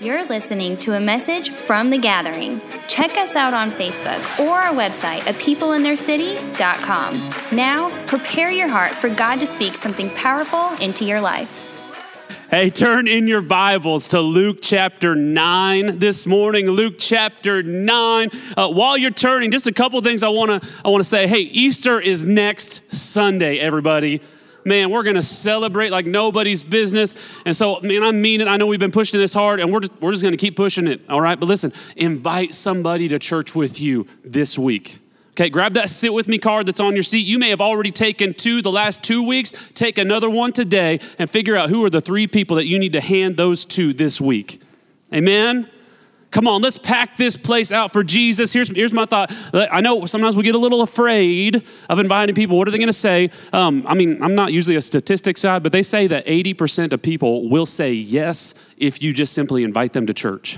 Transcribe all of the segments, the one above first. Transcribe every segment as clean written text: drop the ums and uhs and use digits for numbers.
You're listening to a message from The Gathering. Check us out on Facebook or our website at peopleintheircity.com. Now, prepare your heart for God to speak something powerful into your life. Hey, turn in your Bibles to Luke chapter 9 this morning. Luke chapter 9. While you're turning, just a couple things I want to say. Hey, Easter is next Sunday, everybody. Man, we're going to celebrate like nobody's business. And so, man, I mean it. I know we've been pushing this hard, and we're just going to keep pushing it, all right? But listen, invite somebody to church with you this week. Okay, grab that Sit With Me card that's on your seat. You may have already taken two the last 2 weeks. Take another one today and figure out who are the 3 people that you need to hand those to this week. Amen? Come on, let's pack this place out for Jesus. Here's my thought. I know sometimes we get a little afraid of inviting people. What are they going to say? I'm not usually a statistics guy, but they say that 80% of people will say yes if you just simply invite them to church.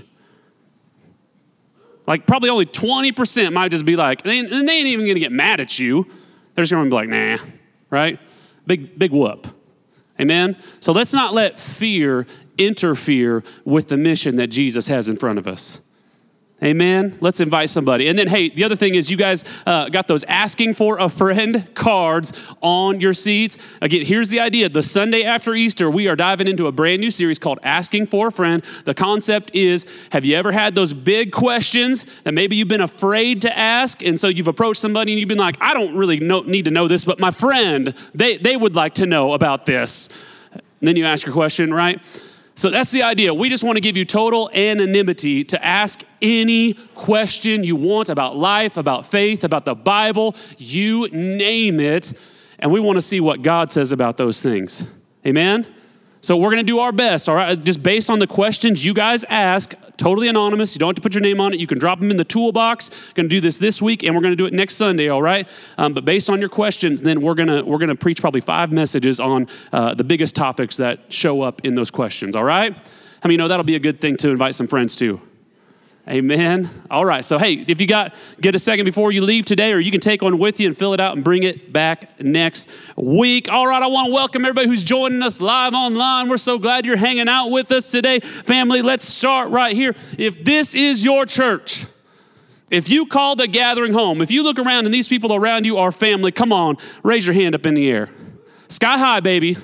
Like probably only 20% might just be like, they ain't even going to get mad at you. They're just going to be like, nah, right? Big whoop. Amen? So let's not let fear interfere with the mission that Jesus has in front of us. Amen? Let's invite somebody. And then, hey, the other thing is you guys got those asking for a friend cards on your seats. Again, here's the idea. The Sunday after Easter, we are diving into a brand new series called Asking for a Friend. The concept is, have you ever had those big questions that maybe you've been afraid to ask? And so you've approached somebody and you've been like, I don't really need to know this, but my friend, they would like to know about this. And then you ask your question, right? So that's the idea. We just want to give you total anonymity to ask any question you want about life, about faith, about the Bible, you name it. And we want to see what God says about those things. Amen? So we're going to do our best, all right? Just based on the questions you guys ask, totally anonymous. You don't have to put your name on it. You can drop them in the toolbox. Going to do this week, and we're going to do it next Sunday, all right? But based on your questions, then we're gonna preach probably 5 messages on the biggest topics that show up in those questions, all right? How many know that'll be a good thing to invite some friends to? Amen. All right. So, hey, if you get a second before you leave today, or you can take one with you and fill it out and bring it back next week. All right. I want to welcome everybody who's joining us live online. We're so glad you're hanging out with us today. Family, let's start right here. If this is your church, if you call The Gathering home, if you look around and these people around you are family, come on, raise your hand up in the air. Sky high, baby.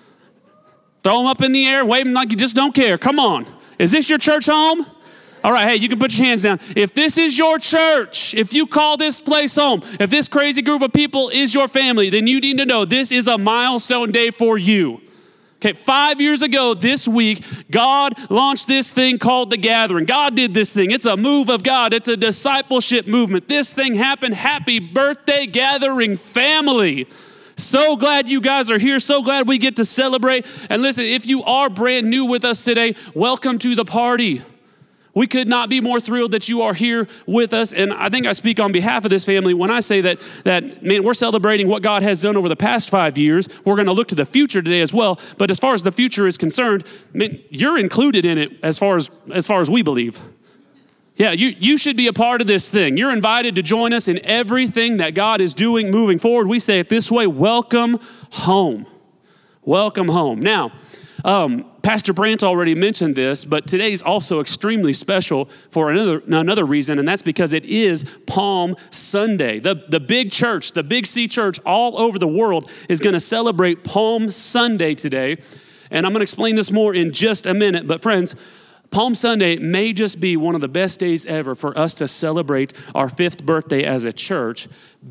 Throw them up in the air, wave them like you just don't care. Come on. Is this your church home? All right, hey, you can put your hands down. If this is your church, if you call this place home, if this crazy group of people is your family, then you need to know this is a milestone day for you. Okay, 5 years ago this week, God launched this thing called The Gathering. God did this thing. It's a move of God. It's a discipleship movement. This thing happened. Happy birthday, Gathering family. So glad you guys are here. So glad we get to celebrate. And listen, if you are brand new with us today, welcome to the party. We could not be more thrilled that you are here with us. And I think I speak on behalf of this family when I say that man, we're celebrating what God has done over the past 5 years. We're going to look to the future today as well. But as far as the future is concerned, man, you're included in it as far as we believe. Yeah, you should be a part of this thing. You're invited to join us in everything that God is doing moving forward. We say it this way, welcome home. Welcome home. Now, Pastor Brant already mentioned this, but today's also extremely special for another reason, and that's because it is Palm Sunday. The big church, the Big C church all over the world is going to celebrate Palm Sunday today, and I'm going to explain this more in just a minute, but friends, Palm Sunday may just be one of the best days ever for us to celebrate our 5th birthday as a church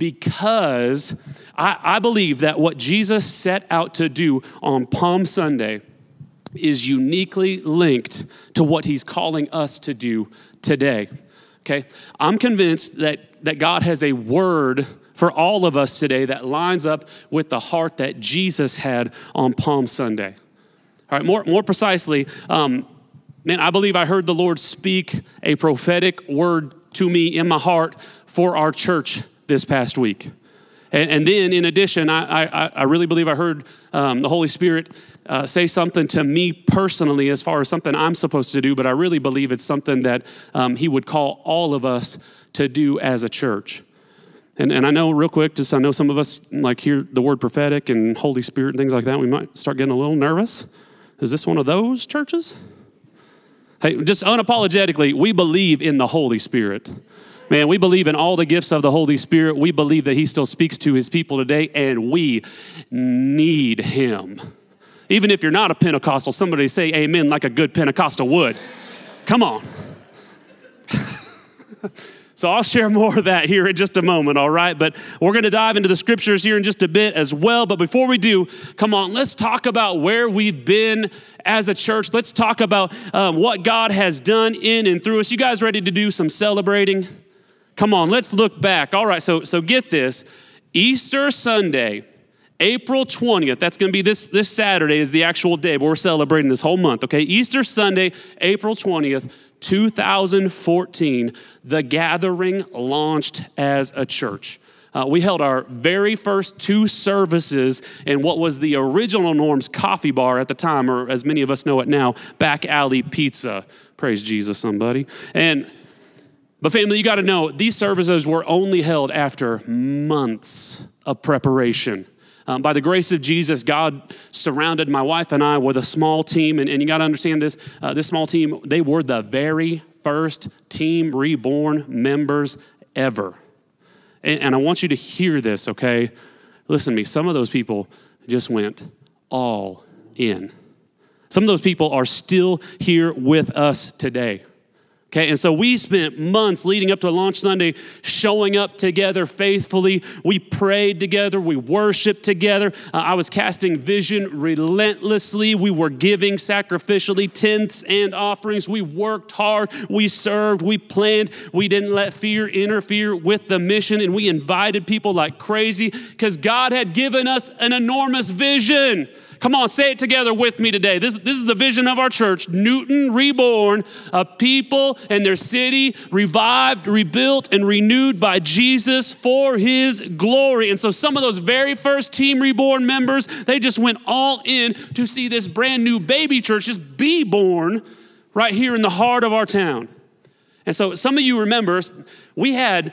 because I believe that what Jesus set out to do on Palm Sunday is uniquely linked to what he's calling us to do today, okay? I'm convinced that God has a word for all of us today that lines up with the heart that Jesus had on Palm Sunday. All right, more precisely, man, I believe I heard the Lord speak a prophetic word to me in my heart for our church this past week. And then in addition, I really believe I heard the Holy Spirit say something to me personally as far as something I'm supposed to do, but I really believe it's something that he would call all of us to do as a church. And I know real quick, I know some of us like hear the word prophetic and Holy Spirit and things like that. We might start getting a little nervous. Is this one of those churches? Hey, just unapologetically, we believe in the Holy Spirit. Man, we believe in all the gifts of the Holy Spirit. We believe that he still speaks to his people today, and we need him. Even if you're not a Pentecostal, somebody say amen like a good Pentecostal would. Come on. So I'll share more of that here in just a moment, all right? But we're going to dive into the scriptures here in just a bit as well. But before we do, come on, let's talk about where we've been as a church. Let's talk about what God has done in and through us. You guys ready to do some celebrating? Come on, let's look back. All right, so get this. Easter Sunday, April 20th, that's going to be this Saturday is the actual day, but we're celebrating this whole month, okay? Easter Sunday, April 20th, 2014, The Gathering launched as a church. We held our very first 2 services in what was the original Norm's Coffee Bar at the time, or as many of us know it now, Back Alley Pizza. Praise Jesus, somebody. But family, you got to know, these services were only held after months of preparation. By the grace of Jesus, God surrounded my wife and I with a small team. And you got to understand this small team, they were the very first Team Reborn members ever. And I want you to hear this, okay? Listen to me. Some of those people just went all in. Some of those people are still here with us today. Okay, and so we spent months leading up to Launch Sunday showing up together faithfully. We prayed together. We worshiped together. I was casting vision relentlessly. We were giving sacrificially tithes and offerings. We worked hard. We served. We planned. We didn't let fear interfere with the mission, and we invited people like crazy because God had given us an enormous vision. Come on, say it together with me today. This is the vision of our church, Newton Reborn, a people and their city revived, rebuilt, and renewed by Jesus for his glory. And so some of those very first Team Reborn members, they just went all in to see this brand new baby church just be born right here in the heart of our town. And so some of you remember, we had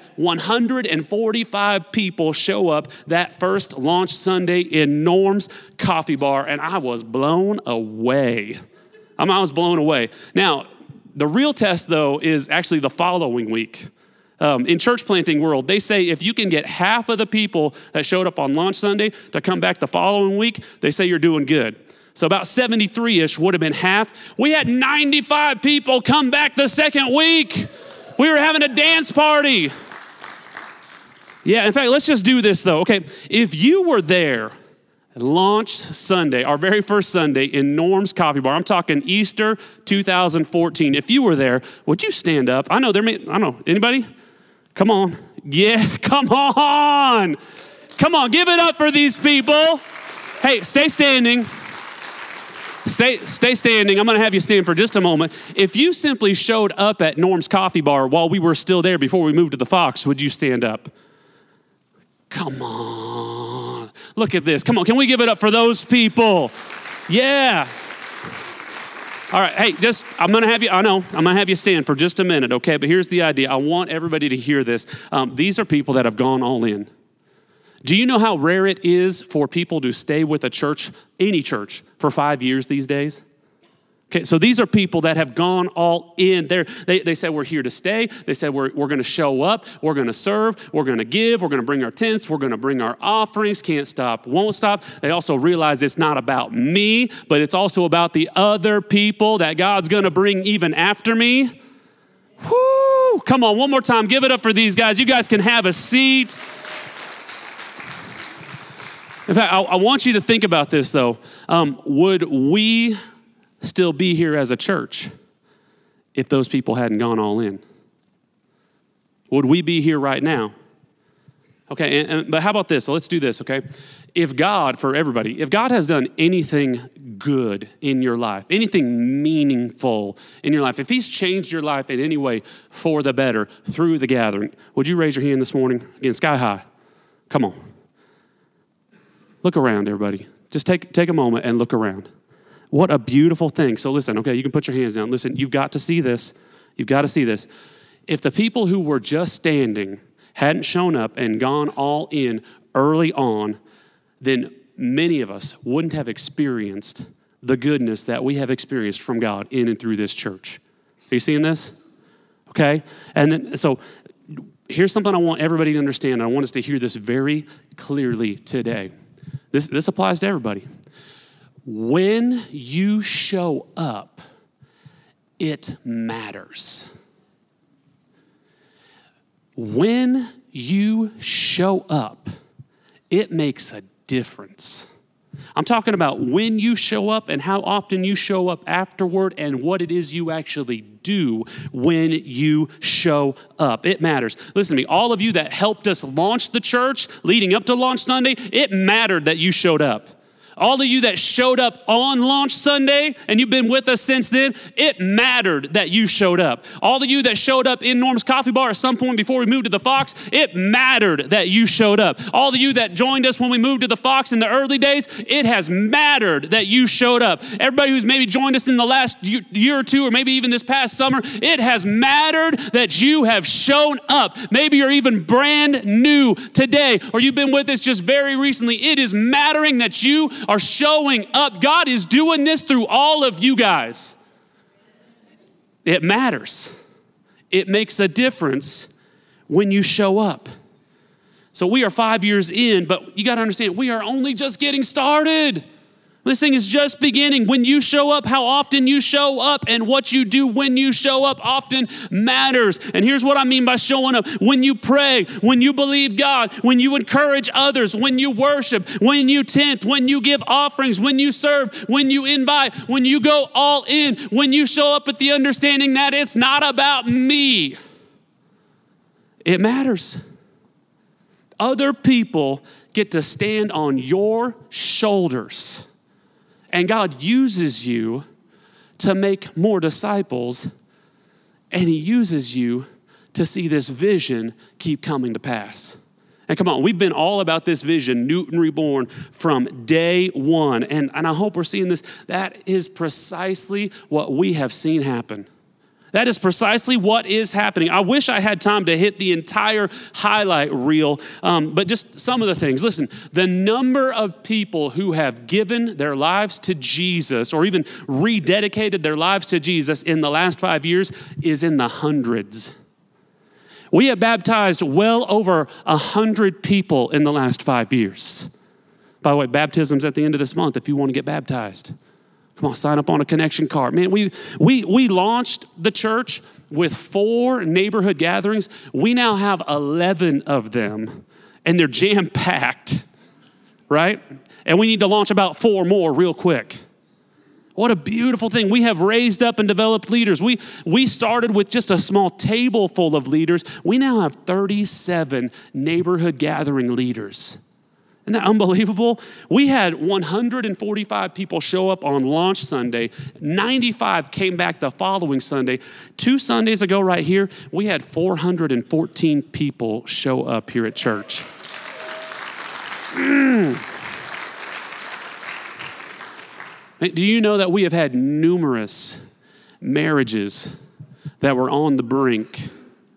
145 people show up that first Launch Sunday in Norm's Coffee Bar, and I was blown away. I was blown away. Now, the real test, though, is actually the following week. In church planting world, they say if you can get half of the people that showed up on Launch Sunday to come back the following week, they say you're doing good. So about 73-ish would have been half. We had 95 people come back the second week. We were having a dance party. Yeah, in fact, let's just do this though. Okay, if you were there Launch Sunday, our very first Sunday in Norm's Coffee Bar, I'm talking Easter 2014. If you were there, would you stand up? I don't know, anybody? Come on. Yeah, come on. Come on, give it up for these people. Hey, stay standing. Stay standing. I'm going to have you stand for just a moment. If you simply showed up at Norm's Coffee Bar while we were still there before we moved to the Fox, would you stand up? Come on. Look at this. Come on. Can we give it up for those people? Yeah. All right. Hey, I'm going to have you stand for just a minute, okay? But here's the idea. I want everybody to hear this. These are people that have gone all in. Do you know how rare it is for people to stay with a church, any church, for 5 years these days? Okay, so these are people that have gone all in. They said, we're here to stay. They said, we're going to show up. We're going to serve. We're going to give. We're going to bring our tents. We're going to bring our offerings. Can't stop, won't stop. They also realize it's not about me, but it's also about the other people that God's going to bring even after me. Whoo! Come on, one more time. Give it up for these guys. You guys can have a seat. In fact, I want you to think about this, though. Would we still be here as a church if those people hadn't gone all in? Would we be here right now? Okay, but how about this? So let's do this, okay? If God has done anything good in your life, anything meaningful in your life, if he's changed your life in any way for the better through the gathering, would you raise your hand this morning? Again, sky high. Come on. Look around, everybody. Just take a moment and look around. What a beautiful thing. So listen, okay, you can put your hands down. Listen, you've got to see this. You've got to see this. If the people who were just standing hadn't shown up and gone all in early on, then many of us wouldn't have experienced the goodness that we have experienced from God in and through this church. Are you seeing this? Okay. And then, so here's something I want everybody to understand. I want us to hear this very clearly today. This applies to everybody. When you show up, it matters. When you show up, it makes a difference. I'm talking about when you show up and how often you show up afterward and what it is you actually do when you show up. It matters. Listen to me, all of you that helped us launch the church leading up to Launch Sunday, it mattered that you showed up. All of you that showed up on Launch Sunday, and you've been with us since then, it mattered that you showed up. All of you that showed up in Norm's Coffee Bar at some point before we moved to the Fox, it mattered that you showed up. All of you that joined us when we moved to the Fox in the early days, it has mattered that you showed up. Everybody who's maybe joined us in the last year or two, or maybe even this past summer, it has mattered that you have shown up. Maybe you're even brand new today, or you've been with us just very recently. It is mattering that you are showing up. God is doing this through all of you guys. It matters. It makes a difference when you show up. So we are 5 years in, but you got to understand, we are only just getting started. This thing is just beginning. When you show up, how often you show up and what you do when you show up often matters. And here's what I mean by showing up. When you pray, when you believe God, when you encourage others, when you worship, when you tenth, when you give offerings, when you serve, when you invite, when you go all in, when you show up with the understanding that it's not about me. It matters. Other people get to stand on your shoulders. And God uses you to make more disciples, and he uses you to see this vision keep coming to pass. And come on, we've been all about this vision, Newton Reborn, from day one. And I hope we're seeing this. That is precisely what we have seen happen. That is precisely what is happening. I wish I had time to hit the entire highlight reel, but just some of the things. Listen, the number of people who have given their lives to Jesus or even rededicated their lives to Jesus in the last 5 years is in the hundreds. We have baptized well over 100 people in the last 5 years. By the way, baptism's at the end of this month if you want to get baptized. Come on, sign up on a connection card. Man, we launched the church with 4 neighborhood gatherings. We now have 11 of them, and they're jam-packed, right? And we need to launch about 4 more real quick. What a beautiful thing. We have raised up and developed leaders. We started with just a small table full of leaders. We now have 37 neighborhood gathering leaders. Isn't that unbelievable? We had 145 people show up on launch Sunday. 95 came back the following Sunday. 2 Sundays ago right here, we had 414 people show up here at church. Do you know that we have had numerous marriages that were on the brink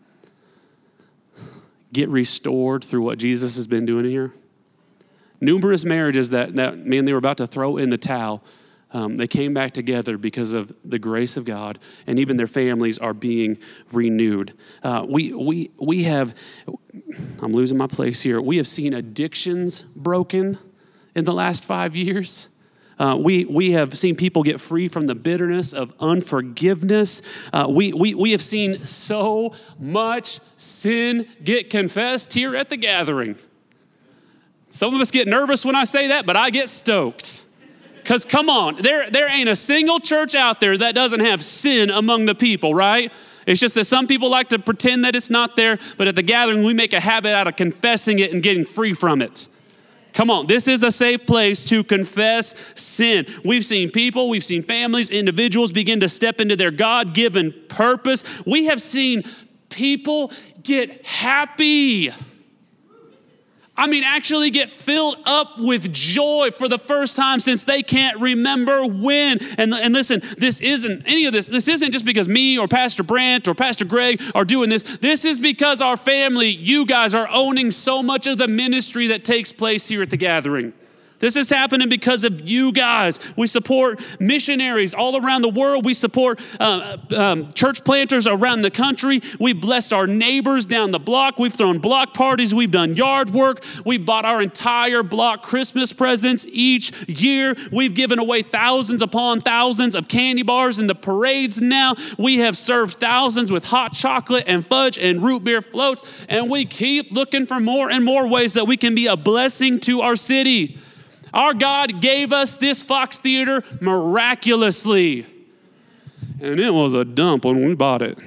get restored through what Jesus has been doing here? Numerous marriages that man, they were about to throw in the towel. They came back together because of the grace of God, and even their families are being renewed. We have, I'm losing my place here. We have seen addictions broken in the last 5 years. We have seen people get free from the bitterness of unforgiveness. We have seen so much sin get confessed here at the gathering. Some of us get nervous when I say that, but I get stoked. Because come on, there ain't a single church out there that doesn't have sin among the people, right? It's just that some people like to pretend that it's not there, but at the gathering, we make a habit out of confessing it and getting free from it. Come on, this is a safe place to confess sin. We've seen people, we've seen families, individuals begin to step into their God-given purpose. We have seen people get happy. I mean, actually get filled up with joy for the first time since they can't remember when. And listen, this isn't any of this. This isn't just because me or Pastor Brant or Pastor Greg are doing this. This is because our family, you guys are owning so much of the ministry that takes place here at the gathering. This is happening because of you guys. We support missionaries all around the world. We support church planters around the country. We've blessed our neighbors down the block. We've thrown block parties. We've done yard work. We've bought our entire block Christmas presents each year. We've given away thousands upon thousands of candy bars in the parades now. We have served thousands with hot chocolate and fudge and root beer floats. And we keep looking for more and more ways that we can be a blessing to our city. Our God gave us this Fox Theater miraculously. And it was a dump when we bought it.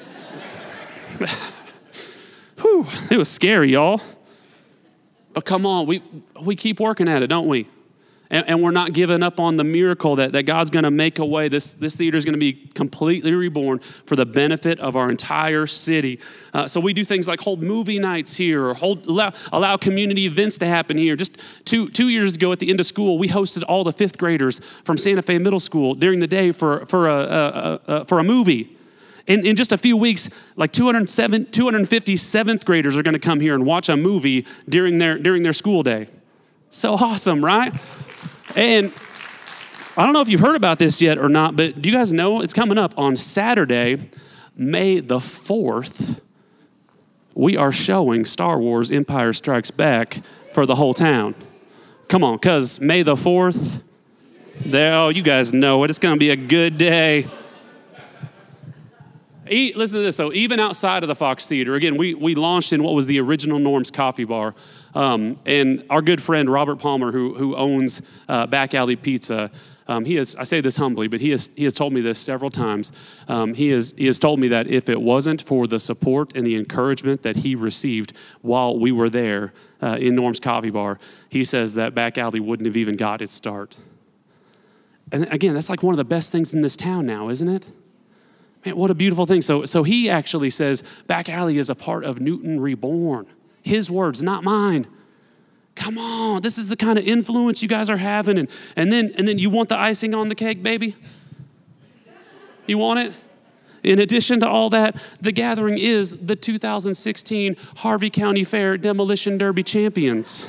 Whew, it was scary, y'all. But come on, we keep working at it, don't we? And we're not giving up on the miracle that God's going to make a way. This theater is going to be completely reborn for the benefit of our entire city. So we do things like hold movie nights here or allow community events to happen here. Just two years ago at the end of school, we hosted all the fifth graders from Santa Fe Middle School during the day for a movie. In just a few weeks, like 250 seventh graders are going to come here and watch a movie during their school day. So awesome, right? And I don't know if you've heard about this yet or not, but do you guys know it's coming up on Saturday, May the 4th? We are showing Star Wars Empire Strikes Back for the whole town. Come on, because May the 4th, you guys know it. It's going to be a good day. Listen to this, though. Even outside of the Fox Theater, again, we launched in what was the original Norm's Coffee Bar. And our good friend, Robert Palmer, who owns Back Alley Pizza, I say this humbly, but he has told me this several times. He has told me that if it wasn't for the support and the encouragement that he received while we were there in Norm's Coffee Bar, he says that Back Alley wouldn't have even got its start. And again, that's like one of the best things in this town now, isn't it? Man, what a beautiful thing. So he actually says Back Alley is a part of Newton Reborn. His words, not mine. Come on, this is the kind of influence you guys are having. And then you want the icing on the cake, baby? You want it? In addition to all that, the gathering is the 2016 Harvey County Fair Demolition Derby champions.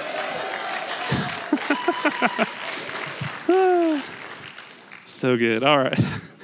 So good. All right.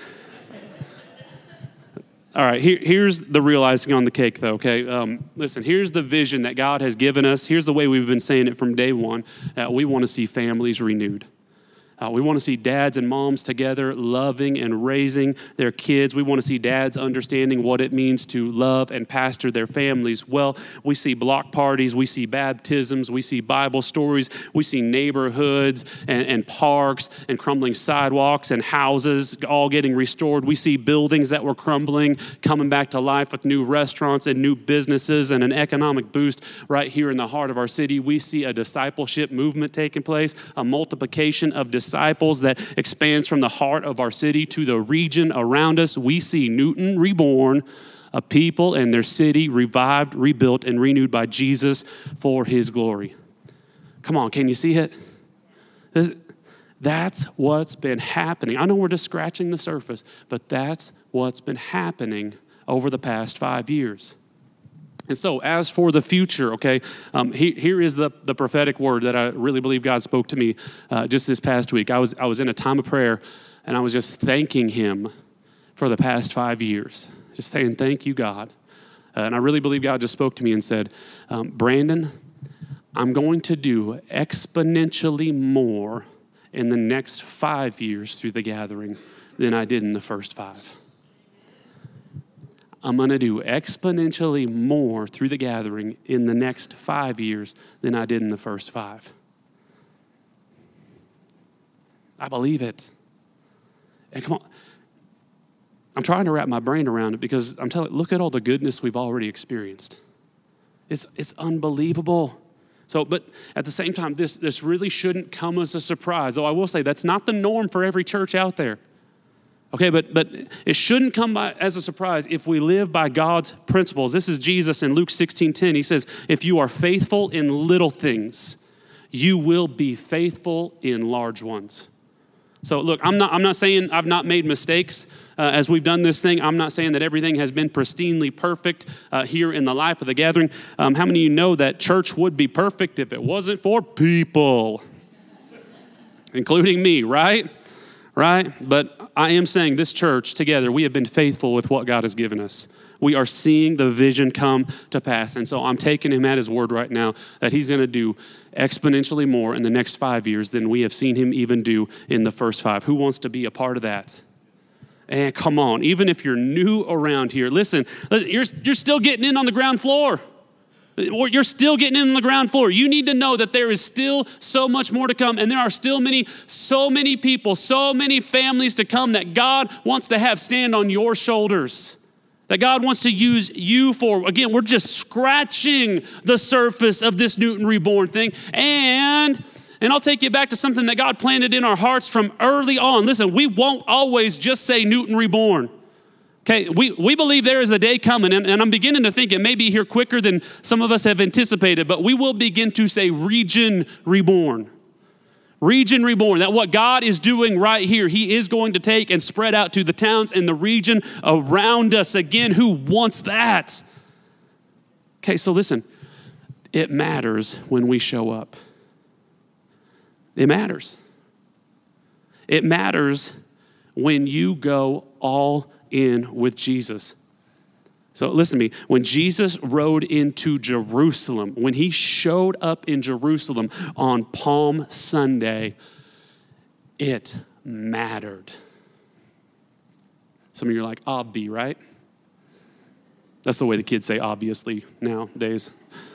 All right, here's the real icing on the cake, though, okay? Listen, here's the vision that God has given us. Here's the way we've been saying it from day one. We want to see families renewed. We want to see dads and moms together loving and raising their kids. We want to see dads understanding what it means to love and pastor their families well. We see block parties. We see baptisms. We see Bible stories. We see neighborhoods and parks and crumbling sidewalks and houses all getting restored. We see buildings that were crumbling coming back to life with new restaurants and new businesses and an economic boost right here in the heart of our city. We see a discipleship movement taking place, a multiplication of disciples that expands from the heart of our city to the region around us. We see Newton Reborn, a people and their city revived, rebuilt, and renewed by Jesus for his glory. Come on, can you see it? That's what's been happening. I know we're just scratching the surface, but that's what's been happening over the past 5 years. And so as for the future, okay, here is the prophetic word that I really believe God spoke to me just this past week. I was in a time of prayer, and I was just thanking him for the past 5 years, just saying, thank you, God. And I really believe God just spoke to me and said, Brandon, I'm going to do exponentially more in the next 5 years through the gathering than I did in the first 5. I'm going to do exponentially more through the gathering in the next 5 years than I did in the first 5. I believe it. And come on. I'm trying to wrap my brain around it because I'm telling you, look at all the goodness we've already experienced. It's unbelievable. So, but at the same time, this really shouldn't come as a surprise. Though I will say that's not the norm for every church out there. Okay, but it shouldn't come as a surprise if we live by God's principles. This is Jesus in Luke 16:10. He says, if you are faithful in little things, you will be faithful in large ones. So look, I'm not saying I've not made mistakes as we've done this thing. I'm not saying that everything has been pristinely perfect here in the life of the gathering. How many of you know that church would be perfect if it wasn't for people? including me, right? Right? But I am saying this church together, we have been faithful with what God has given us. We are seeing the vision come to pass. And so I'm taking him at his word right now that he's going to do exponentially more in the next 5 years than we have seen him even do in the first 5. Who wants to be a part of that? And come on, even if you're new around here, listen, you're still getting in on the ground floor. You're still getting in on the ground floor. You need to know that there is still so much more to come, and there are still so many people, so many families to come that God wants to have stand on your shoulders, that God wants to use you for. Again, we're just scratching the surface of this Newton Reborn thing, and I'll take you back to something that God planted in our hearts from early on. Listen, we won't always just say Newton Reborn. Okay, we believe there is a day coming, and I'm beginning to think it may be here quicker than some of us have anticipated, but we will begin to say Region Reborn. Region Reborn, that what God is doing right here, he is going to take and spread out to the towns in the region around us. Again, who wants that? Okay, so listen, it matters when we show up. It matters. It matters when you go all in with Jesus. So listen to me. When Jesus rode into Jerusalem, when he showed up in Jerusalem on Palm Sunday, it mattered. Some of you are like, obvi, right? That's the way the kids say obviously nowadays.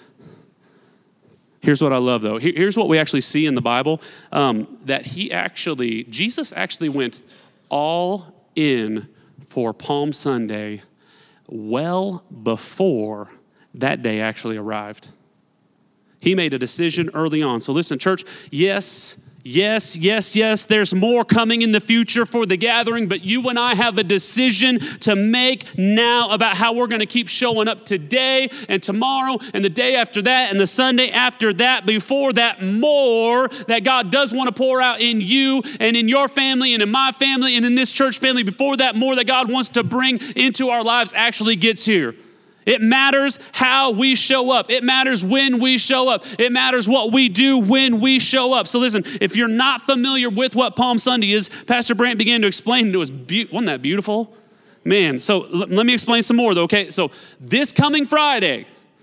Here's what I love, though. Here's what we actually see in the Bible, that Jesus actually went all in for Palm Sunday well before that day actually arrived. He made a decision early on. So listen, church, yes, there's more coming in the future for the gathering, but you and I have a decision to make now about how we're going to keep showing up today and tomorrow and the day after that and the Sunday after that, before that more that God does want to pour out in you and in your family and in my family and in this church family, before that more that God wants to bring into our lives actually gets here. It matters how we show up. It matters when we show up. It matters what we do when we show up. So listen, if you're not familiar with what Palm Sunday is, Pastor Brant began to explain it. Wasn't that beautiful? Man, so let me explain some more though, okay? So this Friday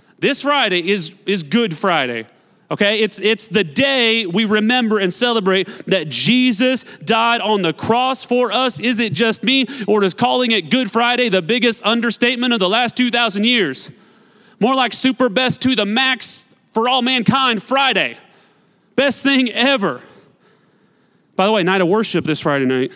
is Good Friday. Okay, it's the day we remember and celebrate that Jesus died on the cross for us. Is it just me, or is calling it Good Friday the biggest understatement of the last 2,000 years? More like super best to the max for all mankind Friday. Best thing ever. By the way, night of worship this Friday night.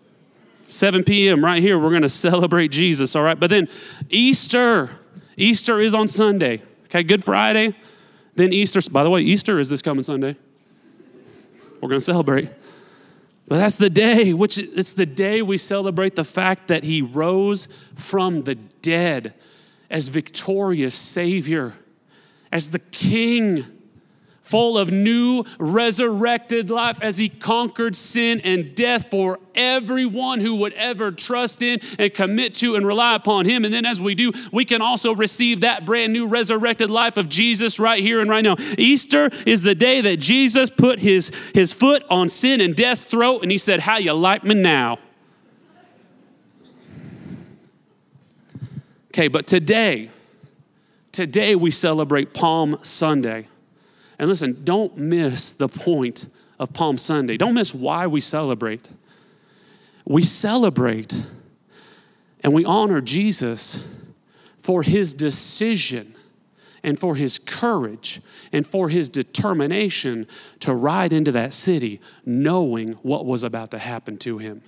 7 p.m. right here, we're going to celebrate Jesus, all right? But then Easter is on Sunday. Okay, Good Friday. Then Easter, by the way, Easter is this coming Sunday. We're going to celebrate. But that's the day, it's the day we celebrate the fact that he rose from the dead as victorious Savior, as the King, full of new resurrected life as he conquered sin and death for everyone who would ever trust in and commit to and rely upon him. And then as we do, we can also receive that brand new resurrected life of Jesus right here and right now. Easter is the day that Jesus put his foot on sin and death's throat, and he said, "How you like me now?" Okay, but today we celebrate Palm Sunday. And listen, don't miss the point of Palm Sunday. Don't miss why we celebrate. We celebrate and we honor Jesus for his decision and for his courage and for his determination to ride into that city knowing what was about to happen to him.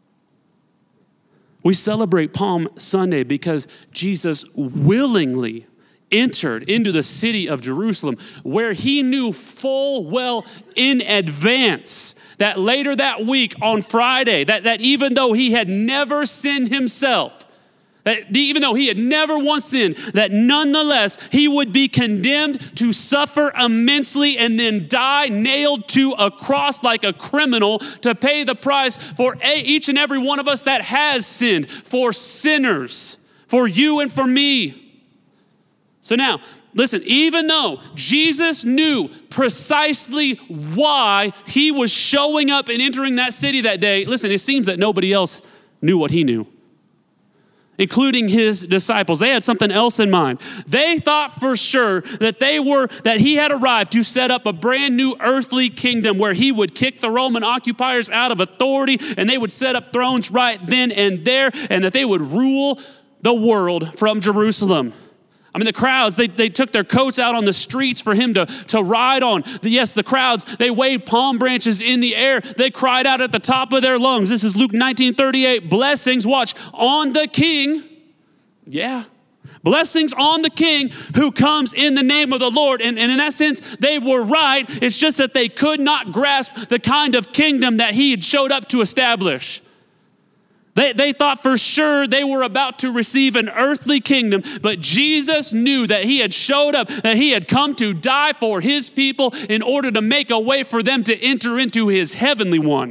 We celebrate Palm Sunday because Jesus willingly entered into the city of Jerusalem, where he knew full well in advance that later that week on Friday, that even though he had never sinned himself, that even though he had never once sinned, that nonetheless he would be condemned to suffer immensely and then die nailed to a cross like a criminal to pay the price for each and every one of us that has sinned, for sinners, for you and for me. So now, listen, even though Jesus knew precisely why he was showing up and entering that city that day, listen, it seems that nobody else knew what he knew, including his disciples. They had something else in mind. They thought for sure that he had arrived to set up a brand new earthly kingdom where he would kick the Roman occupiers out of authority and they would set up thrones right then and there, and that they would rule the world from Jerusalem. I mean, the crowds, they took their coats out on the streets for him to ride on. Yes, the crowds, they waved palm branches in the air. They cried out at the top of their lungs. This is Luke 19:38. Blessings, watch, on the King. Yeah. Blessings on the King who comes in the name of the Lord. And in that sense, they were right. It's just that they could not grasp the kind of kingdom that he had showed up to establish. They thought for sure they were about to receive an earthly kingdom, but Jesus knew that he had showed up, that he had come to die for his people in order to make a way for them to enter into his heavenly one.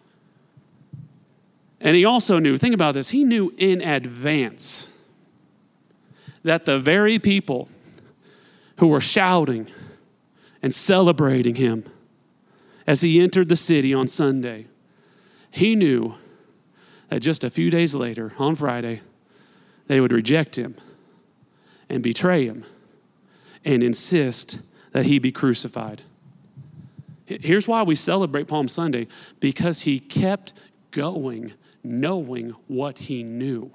And he also knew, think about this, he knew in advance that the very people who were shouting and celebrating him as he entered the city on Sunday, he knew that just a few days later, on Friday, they would reject him and betray him and insist that he be crucified. Here's why we celebrate Palm Sunday, because he kept going, knowing what he knew.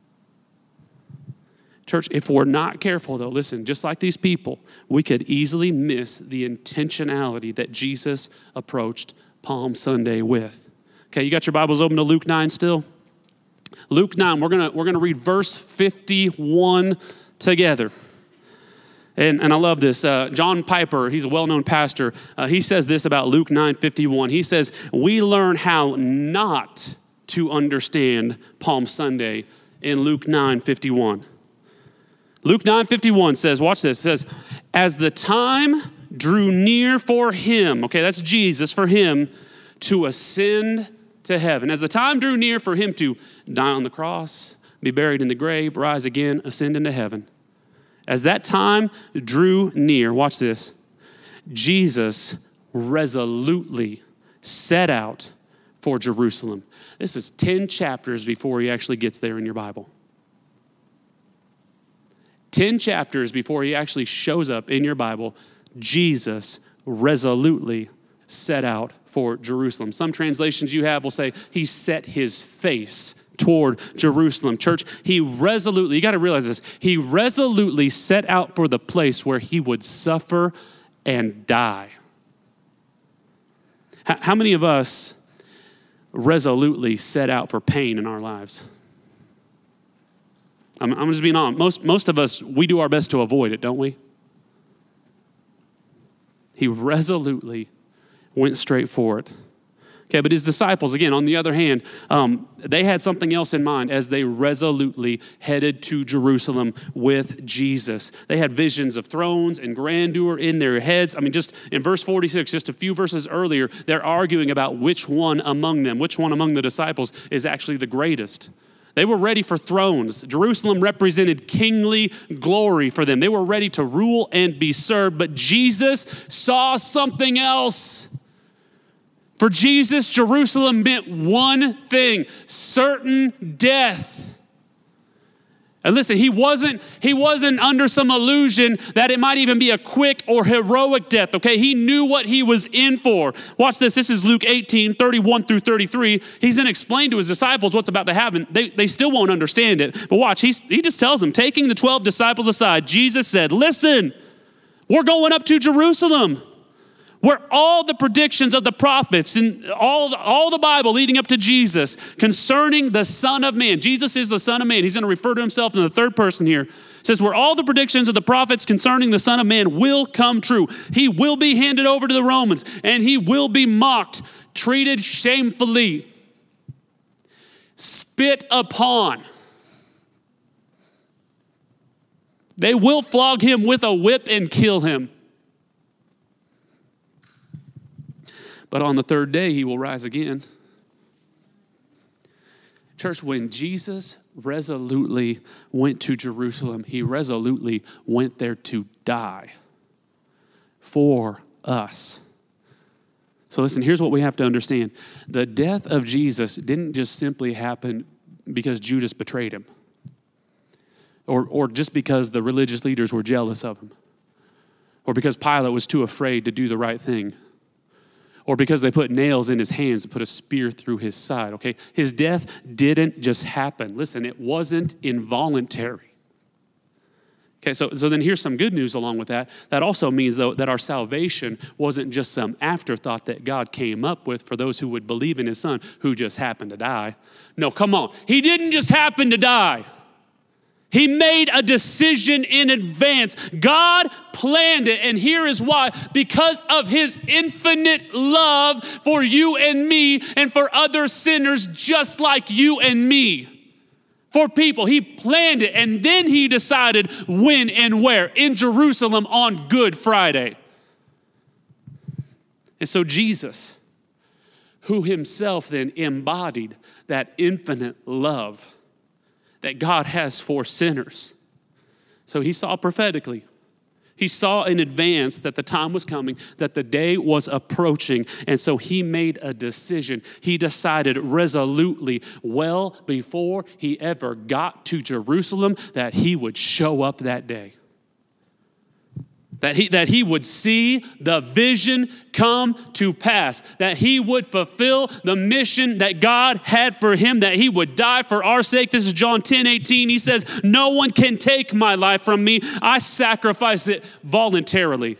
Church, if we're not careful though, listen, just like these people, we could easily miss the intentionality that Jesus approached Palm Sunday with. Okay, you got your Bibles open to Luke 9 still? Luke 9, we're gonna read verse 51 together. And I love this. John Piper, he's a well-known pastor. He says this about Luke 9:51. He says, we learn how not to understand Palm Sunday in Luke 9:51. Luke 9:51 says, watch this, it says, as the time drew near for him, okay, that's Jesus, for him to ascend to heaven. As the time drew near for him to die on the cross, be buried in the grave, rise again, ascend into heaven. As that time drew near, watch this, Jesus resolutely set out for Jerusalem. This is 10 chapters before he actually gets there in your Bible. 10 chapters before he actually shows up in your Bible, Jesus resolutely set out for Jerusalem. Some translations you have will say he set his face toward Jerusalem. Church, he resolutely, you got to realize this, he resolutely set out for the place where he would suffer and die. How many of us resolutely set out for pain in our lives? I'm just being honest. Most of us, we do our best to avoid it, don't we? He resolutely went straight for it. Okay, but his disciples, again, on the other hand, they had something else in mind as they resolutely headed to Jerusalem with Jesus. They had visions of thrones and grandeur in their heads. I mean, just in verse 46, just a few verses earlier, they're arguing about which one among the disciples is actually the greatest. They were ready for thrones. Jerusalem represented kingly glory for them. They were ready to rule and be served, but Jesus saw something else. For Jesus, Jerusalem meant one thing, certain death. And listen, he wasn't under some illusion that it might even be a quick or heroic death, okay? He knew what he was in for. Watch this. This is Luke 18:31 through 33. He's going to explain to his disciples what's about to happen. They still won't understand it. But watch, he just tells them, taking the 12 disciples aside, Jesus said, listen, we're going up to Jerusalem, where all the predictions of the prophets and all the Bible leading up to Jesus concerning the Son of Man. Jesus is the Son of Man. He's going to refer to himself in the third person here. It says, where all the predictions of the prophets concerning the Son of Man will come true. He will be handed over to the Romans, and he will be mocked, treated shamefully, spit upon. They will flog him with a whip and kill him. But on the third day, he will rise again. Church, when Jesus resolutely went to Jerusalem, he resolutely went there to die for us. So listen, here's what we have to understand. The death of Jesus didn't just simply happen because Judas betrayed him, or just because the religious leaders were jealous of him, or because Pilate was too afraid to do the right thing, or because they put nails in his hands and put a spear through his side, okay? His death didn't just happen. Listen, it wasn't involuntary. Okay, so then here's some good news along with that. That also means, though, that our salvation wasn't just some afterthought that God came up with for those who would believe in his son who just happened to die. No, come on. He didn't just happen to die. He made a decision in advance. God planned it, and here is why. Because of his infinite love for you and me and for other sinners just like you and me. For people, he planned it, and then he decided when and where. In Jerusalem on Good Friday. And so Jesus, who himself then embodied that infinite love that God has for sinners. So he saw prophetically. He saw in advance that the time was coming, that the day was approaching, and so he made a decision. He decided resolutely, well before he ever got to Jerusalem, that he would show up that day. That he would see the vision come to pass, that he would fulfill the mission that God had for him, that he would die for our sake. This is John 10:18. He says, no one can take my life from me. I sacrifice it voluntarily.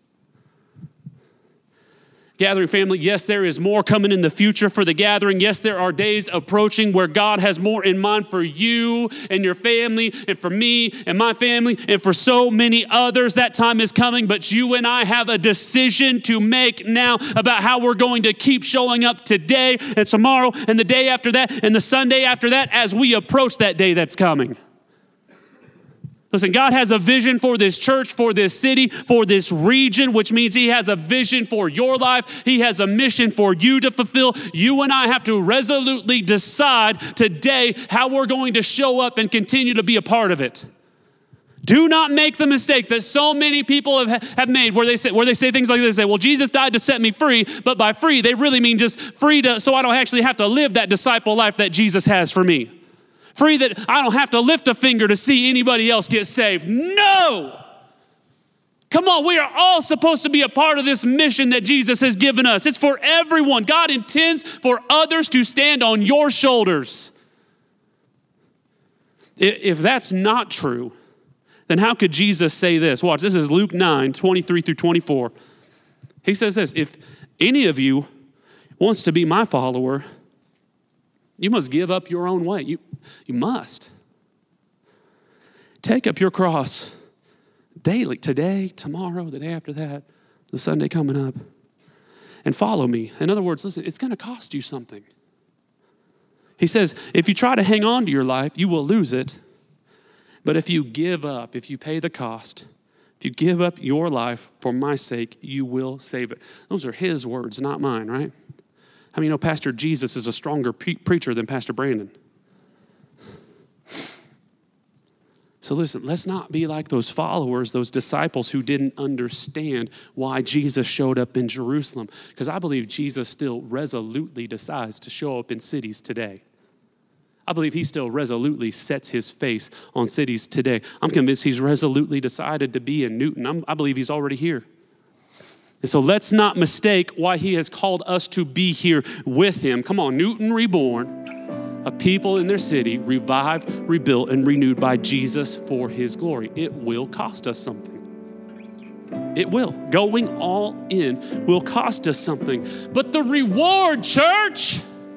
Gathering family, yes, there is more coming in the future for the gathering. Yes, there are days approaching where God has more in mind for you and your family and for me and my family and for so many others. That time is coming, but you and I have a decision to make now about how we're going to keep showing up today and tomorrow and the day after that and the Sunday after that as we approach that day that's coming. Listen, God has a vision for this church, for this city, for this region, which means he has a vision for your life. He has a mission for you to fulfill. You and I have to resolutely decide today how we're going to show up and continue to be a part of it. Do not make the mistake that so many people have made where they say things like this. They say, well, Jesus died to set me free, but by free, they really mean just free so I don't actually have to live that disciple life that Jesus has for me. Free that I don't have to lift a finger to see anybody else get saved. No! Come on, we are all supposed to be a part of this mission that Jesus has given us. It's for everyone. God intends for others to stand on your shoulders. If that's not true, then how could Jesus say this? Watch, this is Luke 9:23-24. He says this, if any of you wants to be my follower, you must give up your own way. You must. Take up your cross daily, today, tomorrow, the day after that, the Sunday coming up, and follow me. In other words, listen, it's going to cost you something. He says, if you try to hang on to your life, you will lose it. But if you give up, if you pay the cost, if you give up your life for my sake, you will save it. Those are his words, not mine, right? How many know Pastor Jesus is a stronger preacher than Pastor Brandon? So listen, let's not be like those followers, those disciples who didn't understand why Jesus showed up in Jerusalem. Because I believe Jesus still resolutely decides to show up in cities today. I believe he still resolutely sets his face on cities today. I'm convinced he's resolutely decided to be in Newton. I believe he's already here. And so let's not mistake why he has called us to be here with him. Come on, Newton reborn, a people in their city, revived, rebuilt, and renewed by Jesus for his glory. It will cost us something. It will. Going all in will cost us something. But the reward, church,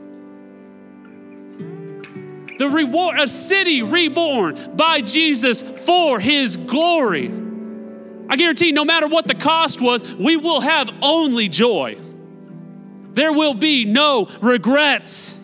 the reward, a city reborn by Jesus for his glory. I guarantee no matter what the cost was, we will have only joy. There will be no regrets.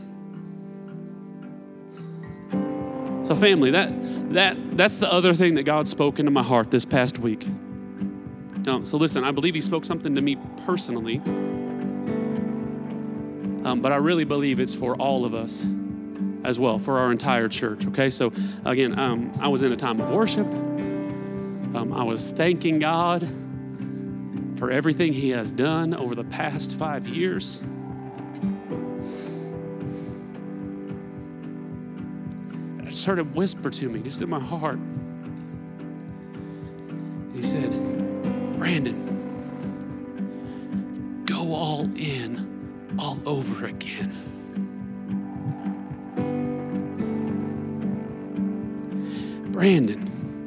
So family, that's the other thing that God spoke into my heart this past week. So listen, I believe he spoke something to me personally, but I really believe it's for all of us. as well for our entire church, okay? So again, I was in a time of worship. I was thanking God for everything he has done over the past 5 years. I just heard him whisper to me, just in my heart. He said, Brandon, go all in, all over again. Brandon,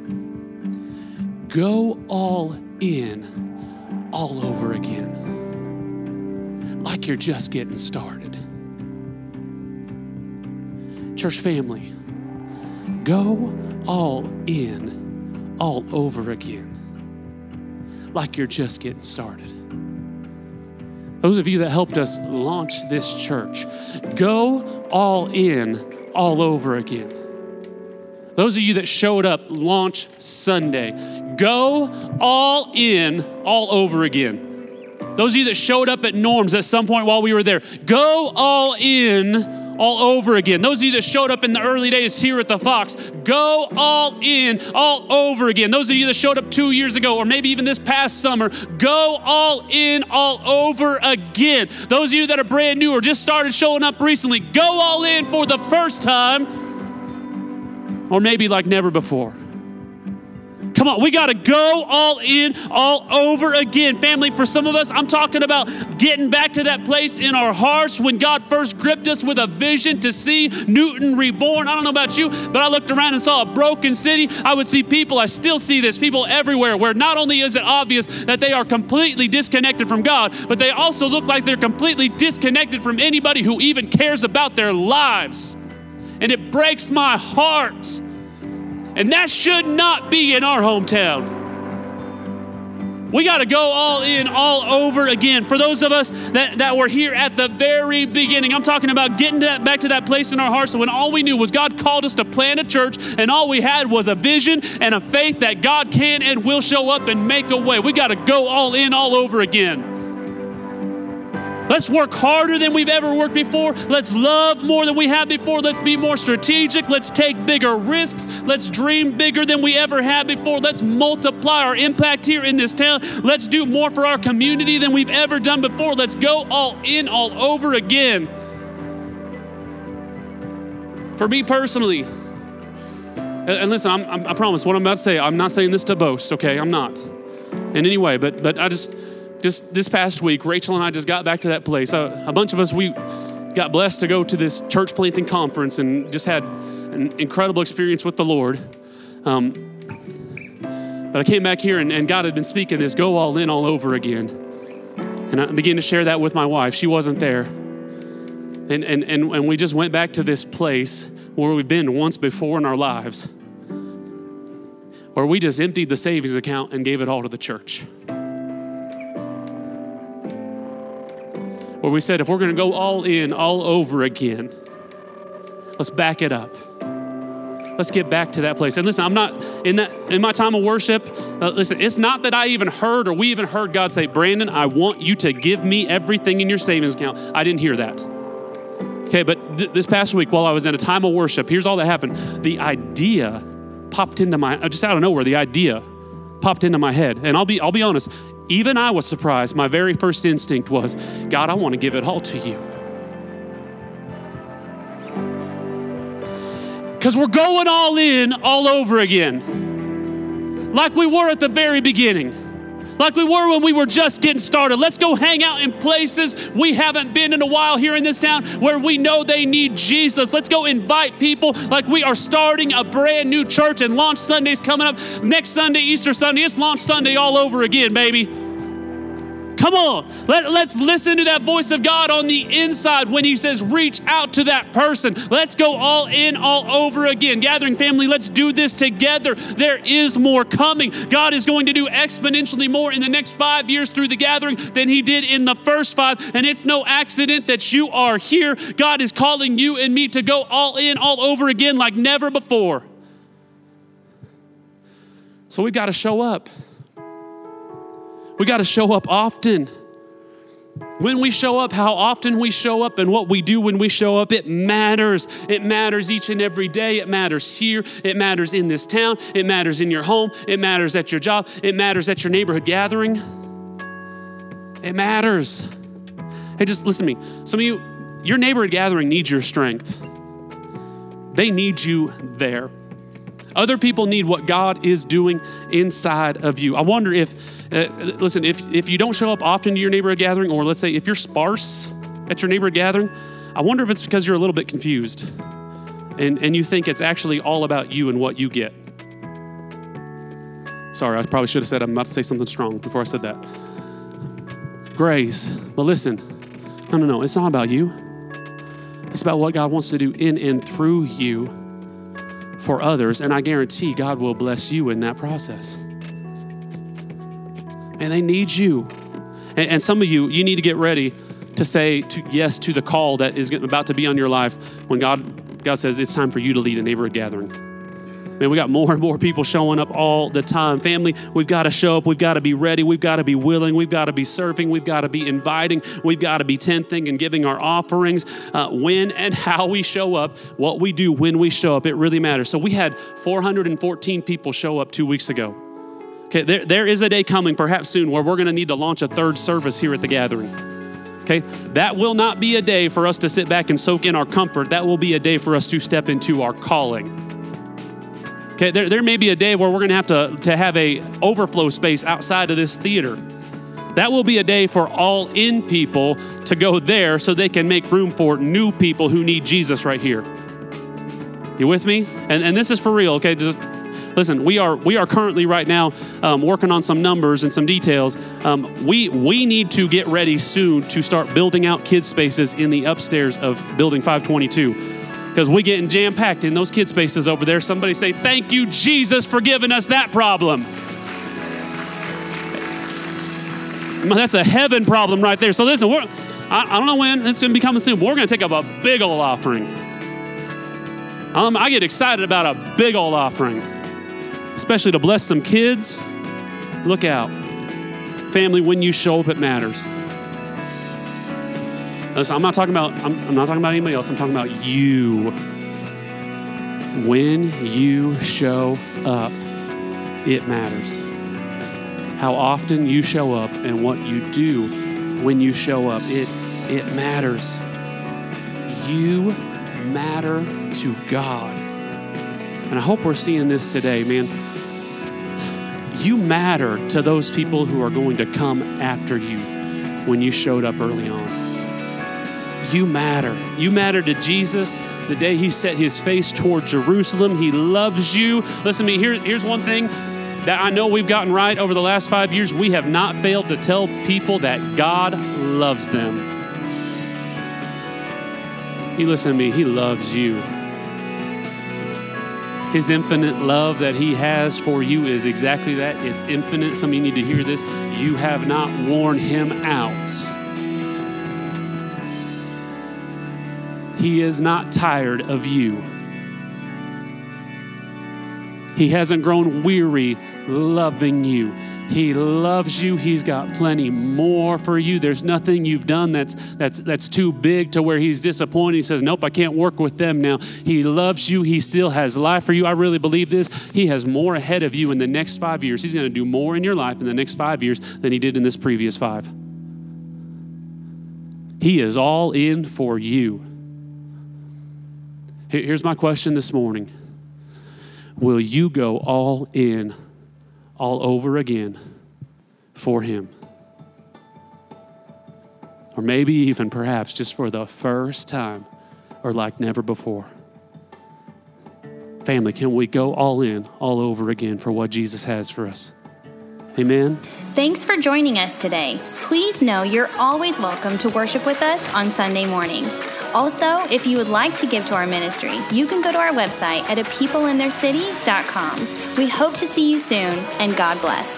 go all in, all over again, like you're just getting started. Church family, go all in, all over again, like you're just getting started. Those of you that helped us launch this church, go all in, all over again. Those of you that showed up launch Sunday, go all in, all over again. Those of you that showed up at Norms at some point while we were there, go all in, all over again. Those of you that showed up in the early days here at the Fox, go all in, all over again. Those of you that showed up 2 years ago, or maybe even this past summer, go all in, all over again. Those of you that are brand new or just started showing up recently, go all in for the first time, or maybe like never before. Come on, we got to go all in, all over again. Family, for some of us, I'm talking about getting back to that place in our hearts when God first gripped us with a vision to see Newton reborn. I don't know about you, but I looked around and saw a broken city. I would see people, I still see this, people everywhere where not only is it obvious that they are completely disconnected from God, but they also look like they're completely disconnected from anybody who even cares about their lives. And it breaks my heart. And that should not be in our hometown. We got to go all in, all over again. For those of us that were here at the very beginning, I'm talking about getting back to that place in our hearts when all we knew was God called us to plant a church, and all we had was a vision and a faith that God can and will show up and make a way. We got to go all in, all over again. Let's work harder than we've ever worked before. Let's love more than we have before. Let's be more strategic. Let's take bigger risks. Let's dream bigger than we ever have before. Let's multiply our impact here in this town. Let's do more for our community than we've ever done before. Let's go all in, all over again. For me personally, and listen, I promise what I'm about to say, I'm not saying this to boast, okay? I'm not in any way, but I just this past week, Rachel and I just got back to that place. A bunch of us, we got blessed to go to this church planting conference and just had an incredible experience with the Lord. But I came back here and God had been speaking this, go all in, all over again. And I began to share that with my wife. She wasn't there. And we just went back to this place where we've been once before in our lives, where we just emptied the savings account and gave it all to the church. Where we said, if we're going to go all in, all over again, let's back it up. Let's get back to that place. And listen, I'm not in my time of worship. Listen, it's not that I even heard or we even heard God say, Brandon, I want you to give me everything in your savings account. I didn't hear that. Okay, but this past week while I was in a time of worship, here's all that happened. The idea popped into just out of nowhere, the idea popped into my head. And I'll be honest, even I was surprised. My very first instinct was, God, I want to give it all to you. Because we're going all in, all over again. Like we were at the very beginning. Like we were when we were just getting started. Let's go hang out in places we haven't been in a while here in this town where we know they need Jesus. Let's go invite people like we are starting a brand new church, and Launch Sunday's coming up next Sunday, Easter Sunday. It's Launch Sunday all over again, baby. Come on, let's listen to that voice of God on the inside when he says, reach out to that person. Let's go all in, all over again. Gathering family, let's do this together. There is more coming. God is going to do exponentially more in the next 5 years through the gathering than he did in the first 5. And it's no accident that you are here. God is calling you and me to go all in, all over again like never before. So we've got to show up. We got to show up often. When we show up, how often we show up, and what we do when we show up, it matters. It matters each and every day. It matters here. It matters in this town. It matters in your home. It matters at your job. It matters at your neighborhood gathering. It matters. Hey, just listen to me. Some of you, your neighborhood gathering needs your strength. They need you there. Other people need what God is doing inside of you. I wonder if, listen, if you don't show up often to your neighborhood gathering, or let's say if you're sparse at your neighborhood gathering, I wonder if it's because you're a little bit confused and you think it's actually all about you and what you get. Sorry, I probably should have said I'm about to say something strong before I said that. Grace, but listen, no, it's not about you. It's about what God wants to do in and through you for others, and I guarantee God will bless you in that process. And they need you. And some of you need to get ready to say yes to the call that is about to be on your life when God says it's time for you to lead a neighborhood gathering. Man, we got more and more people showing up all the time. Family, we've got to show up. We've got to be ready. We've got to be willing. We've got to be serving. We've got to be inviting. We've got to be tenthing and giving our offerings. When and how we show up, what we do when we show up, it really matters. So we had 414 people show up 2 weeks ago. Okay, there is a day coming, perhaps soon, where we're going to need to launch a third service here at the gathering. Okay, that will not be a day for us to sit back and soak in our comfort. That will be a day for us to step into our calling. Okay, there may be a day where we're going to have a overflow space outside of this theater. That will be a day for all in people to go there so they can make room for new people who need Jesus right here. You with me? And this is for real, okay? Just listen, we are currently right now working on some numbers and some details. We need to get ready soon to start building out kids spaces in the upstairs of Building 522. Because we're getting jam-packed in those kid spaces over there. Somebody say, thank you, Jesus, for giving us that problem. That's a heaven problem right there. So listen, I don't know when it's going to be coming soon, but we're going to take up a big old offering. I get excited about a big old offering, especially to bless some kids. Look out. Family, when you show up, it matters. Listen, I'm not talking about anybody else. I'm talking about you. When you show up, it matters. How often you show up and what you do when you show up, it matters. You matter to God. And I hope we're seeing this today, man. You matter to those people who are going to come after you when you showed up early on. You matter. You matter to Jesus the day he set his face toward Jerusalem. He loves you. Listen to me, here's one thing that I know we've gotten right over the last 5 years. We have not failed to tell people that God loves them. You listen to me, he loves you. His infinite love that he has for you is exactly that. It's infinite. Some of you need to hear this. You have not worn him out. He is not tired of you. He hasn't grown weary loving you. He loves you. He's got plenty more for you. There's nothing you've done that's too big to where he's disappointed. He says, nope, I can't work with them now. He loves you. He still has life for you. I really believe this. He has more ahead of you in the next 5 years. He's going to do more in your life in the next 5 years than he did in this previous 5. He is all in for you. Here's my question this morning. Will you go all in, all over again for him? Or maybe even perhaps just for the first time or like never before. Family, can we go all in, all over again for what Jesus has for us? Amen. Thanks for joining us today. Please know you're always welcome to worship with us on Sunday mornings. Also, if you would like to give to our ministry, you can go to our website at apeopleintheircity.com. We hope to see you soon, and God bless.